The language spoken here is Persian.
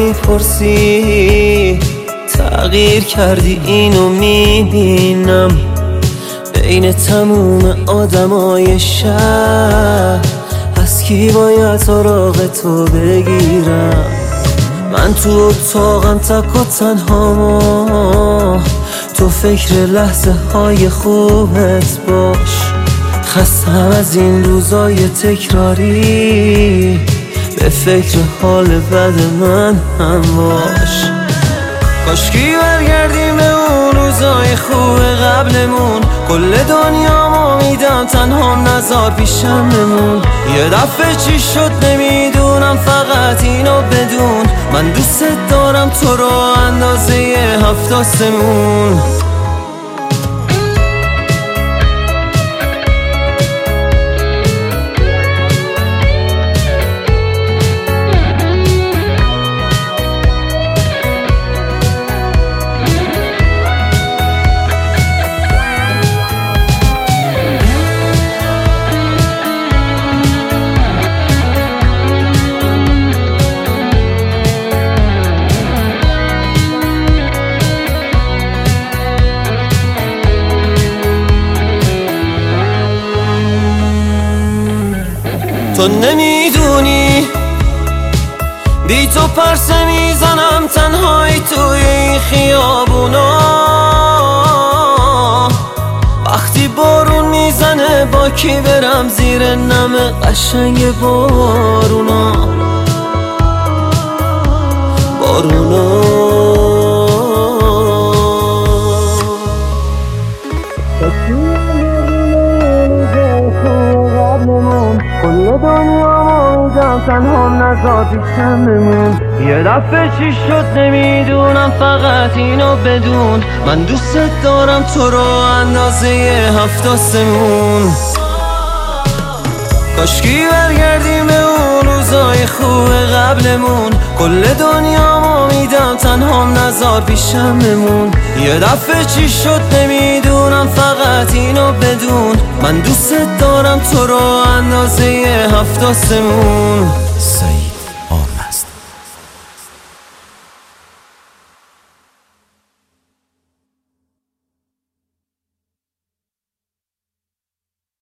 میپرسی تغییر کردی اینو میبینم بین تموم آدمای شهر از کی باید سراغ تو بگیرم من تو اتاقم تک و تنها تو فکر لحظه های خوبت باش خستم از این روزای تکراری به فکر حال بد من هم باش کاشکی برگردیم به اون روزای خوب قبلمون کل دنیا میدم تنها نزار پیشم بمون یه دفعه چی شد نمیدونم فقط اینو بدون من دوست دارم تو رو اندازه 7 آسمون تو نمیدونی بی تو پرسه میزنم تنهایی توی این خیابونا وقتی بارون میزنه با کی برم زیر نم قشنگ بارونا کل دنیا موجم تنها نزار پیشم بمون یه دفعه چی شد نمیدونم فقط اینو بدون من دوست دارم تو رو اندازه 7 آسمون کاشکی برگردیم به اون روزای خوب قبلمون کل دنیا میدم تنها نزار پیشم بمون یه دفعه چی شد نمیدونم فقط اینو بدون من دوست دارم تو رو اندازه 7 آسمون